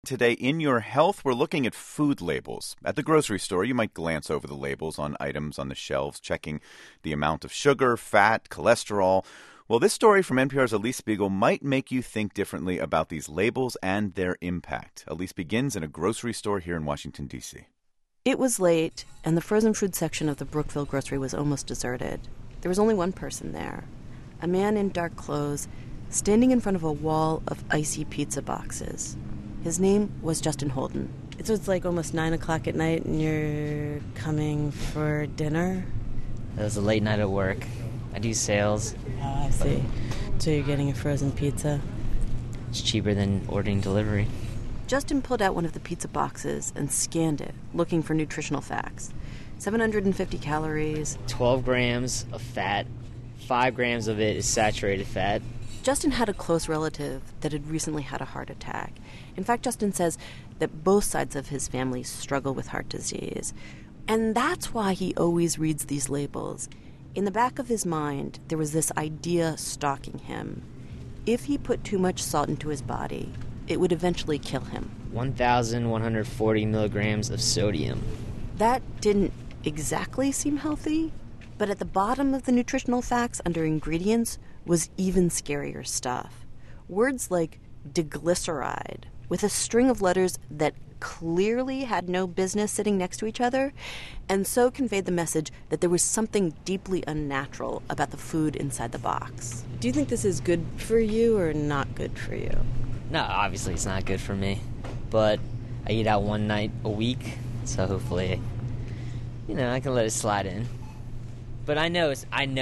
Today, in Your Health, we're looking at food labels. At the grocery store, you might glance over the labels on items on the shelves, checking the amount of sugar, fat, cholesterol. Well, this story from NPR's Elise Spiegel might make you think differently about these labels and their impact. Elise begins in a grocery store here in Washington, D.C. It was late, and the frozen food section of the Brookville grocery was almost deserted. There was only one person there, a man in dark clothes, standing in front of a wall of icy pizza boxes. His name was Justin Holden. So it's like almost 9 o'clock at night, and you're coming for dinner? It was a late night at work. I do sales. Oh, I see. So you're getting a frozen pizza? It's cheaper than ordering delivery. Justin pulled out one of the pizza boxes and scanned it, looking for nutritional facts. 750 calories. 12 grams of fat. 5 grams of it is saturated fat. Justin had a close relative that had recently had a heart attack. In fact, Justin says that both sides of his family struggle with heart disease. And that's why he always reads these labels. In the back of his mind, there was this idea stalking him. If he put too much salt into his body, it would eventually kill him. 1,140 milligrams of sodium. That didn't exactly seem healthy, but at the bottom of the nutritional facts under ingredients was even scarier stuff. Words like diglyceride, with a string of letters that clearly had no business sitting next to each other, and so conveyed the message that there was something deeply unnatural about the food inside the box. Do you think this is good for you or not good for you? No, obviously it's not good for me, but I eat out one night a week, so hopefully, I can let it slide in. But I know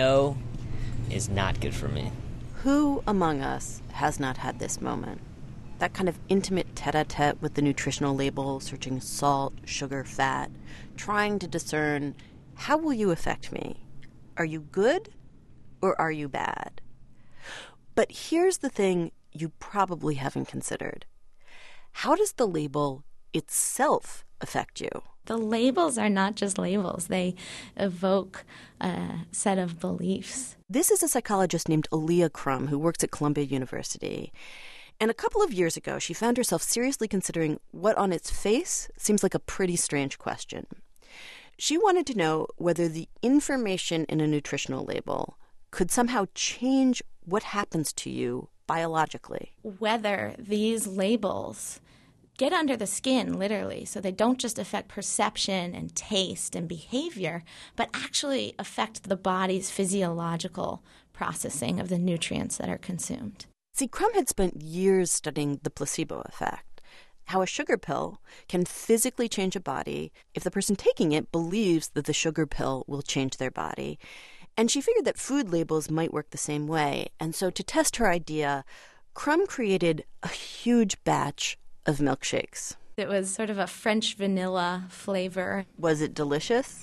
it's not good for me. Who among us has not had this moment? That kind of intimate tete-a-tete with the nutritional label, searching salt, sugar, fat, trying to discern, how will you affect me? Are you good or are you bad? But here's the thing you probably haven't considered. How does the label itself affect you? The labels are not just labels. They evoke a set of beliefs. This is a psychologist named Aaliyah Crum who works at Columbia University. And a couple of years ago, she found herself seriously considering what on its face seems like a pretty strange question. She wanted to know whether the information in a nutritional label could somehow change what happens to you biologically. Whether these labels get under the skin, literally, so they don't just affect perception and taste and behavior, but actually affect the body's physiological processing of the nutrients that are consumed. See, Crum had spent years studying the placebo effect, how a sugar pill can physically change a body if the person taking it believes that the sugar pill will change their body. And she figured that food labels might work the same way. And so to test her idea, Crum created a huge batch of milkshakes. It was sort of a French vanilla flavor. Was it delicious?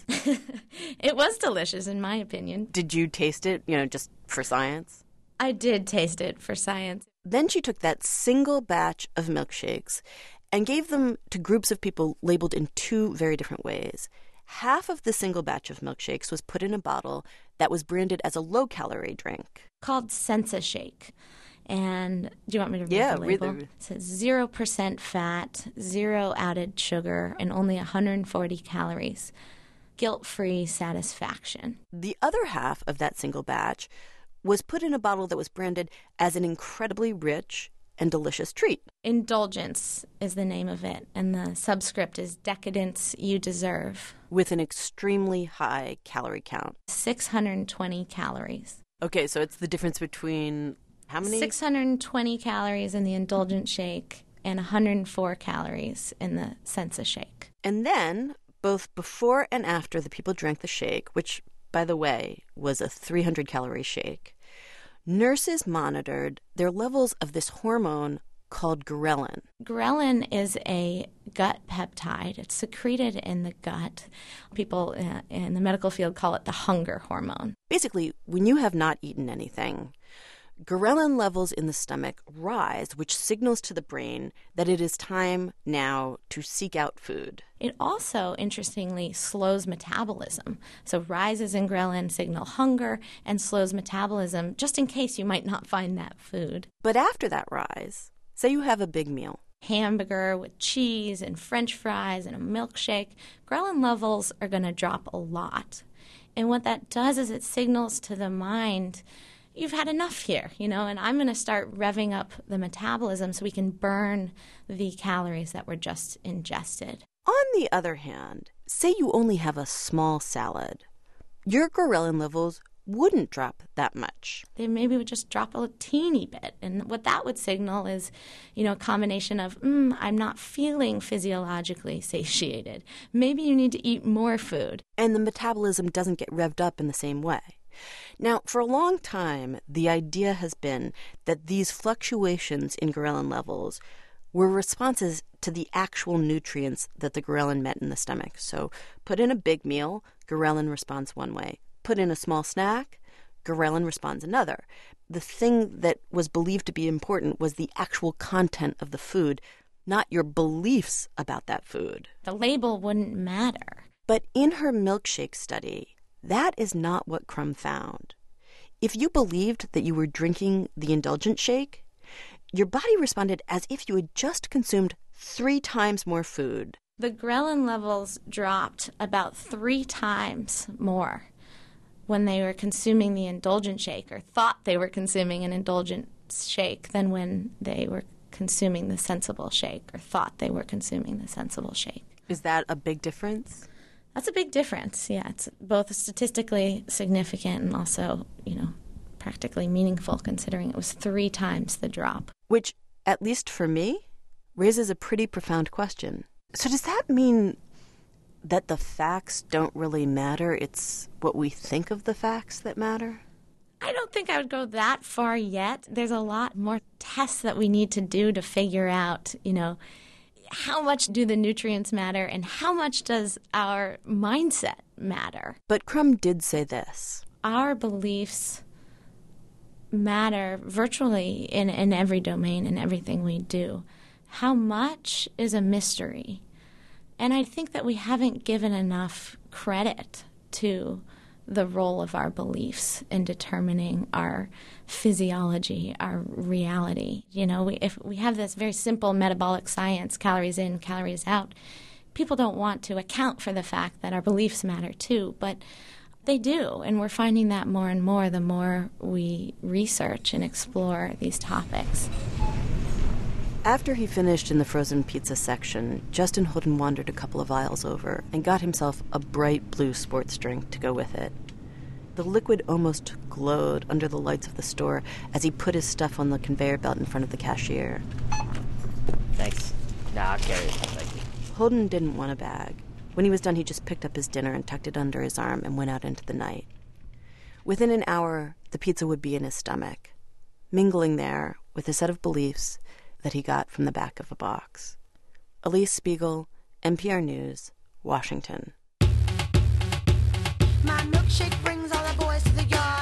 It was delicious, in my opinion. Did you taste it, just for science? I did taste it for science. Then she took that single batch of milkshakes and gave them to groups of people labeled in two very different ways. Half of the single batch of milkshakes was put in a bottle that was branded as a low-calorie drink. Called Sensa-Shake. And do you want me to read the label? Read it says 0% fat, 0 added sugar, and only 140 calories. Guilt-free satisfaction. The other half of that single batch was put in a bottle that was branded as an incredibly rich and delicious treat. Indulgence is the name of it, and the subscript is decadence you deserve. With an extremely high calorie count. 620 calories. Okay, so it's the difference between how many? 620 calories in the indulgent shake and 104 calories in the Sensa-Shake. And then, both before and after the people drank the shake, which, by the way, was a 300-calorie shake, nurses monitored their levels of this hormone called ghrelin. Ghrelin is a gut peptide. It's secreted in the gut. People in the medical field call it the hunger hormone. Basically, when you have not eaten anything, ghrelin levels in the stomach rise, which signals to the brain that it is time now to seek out food. It also, interestingly, slows metabolism. So rises in ghrelin signal hunger and slows metabolism just in case you might not find that food. But after that rise, say you have a big meal, hamburger with cheese and French fries and a milkshake, ghrelin levels are going to drop a lot. And what that does is it signals to the mind, you've had enough here, and I'm going to start revving up the metabolism so we can burn the calories that were just ingested. On the other hand, say you only have a small salad. Your ghrelin levels wouldn't drop that much. They maybe would just drop a teeny bit. And what that would signal is, a combination of, I'm not feeling physiologically satiated. Maybe you need to eat more food. And the metabolism doesn't get revved up in the same way. Now, for a long time, the idea has been that these fluctuations in ghrelin levels were responses to the actual nutrients that the ghrelin met in the stomach. So put in a big meal, ghrelin responds one way. Put in a small snack, ghrelin responds another. The thing that was believed to be important was the actual content of the food, not your beliefs about that food. The label wouldn't matter. But in her milkshake study, that is not what Crum found. If you believed that you were drinking the indulgent shake, your body responded as if you had just consumed 3 times more food. The ghrelin levels dropped about 3 times more when they were consuming the indulgent shake, or thought they were consuming an indulgent shake, than when they were consuming the sensible shake, or thought they were consuming the sensible shake. Is that a big difference? That's a big difference, yeah. It's both statistically significant and also, practically meaningful, considering it was 3 times the drop. Which, at least for me, raises a pretty profound question. So does that mean that the facts don't really matter? It's what we think of the facts that matter? I don't think I would go that far yet. There's a lot more tests that we need to do to figure out, how much do the nutrients matter and how much does our mindset matter? But Crum did say this. Our beliefs matter virtually in every domain, in everything we do. How much is a mystery? And I think that we haven't given enough credit to the role of our beliefs in determining our physiology, our reality. If we have this very simple metabolic science, calories in, calories out, people don't want to account for the fact that our beliefs matter too, but they do, and we're finding that more and more the more we research and explore these topics. After he finished in the frozen pizza section, Justin Holden wandered a couple of aisles over and got himself a bright blue sports drink to go with it. The liquid almost glowed under the lights of the store as he put his stuff on the conveyor belt in front of the cashier. Thanks. Nah, I'll carry it. Thank you. Holden didn't want a bag. When he was done, he just picked up his dinner and tucked it under his arm and went out into the night. Within an hour, the pizza would be in his stomach, mingling there with a set of beliefs that he got from the back of a box. Elise Spiegel, NPR News, Washington. My milkshake brings all the boys to the yard.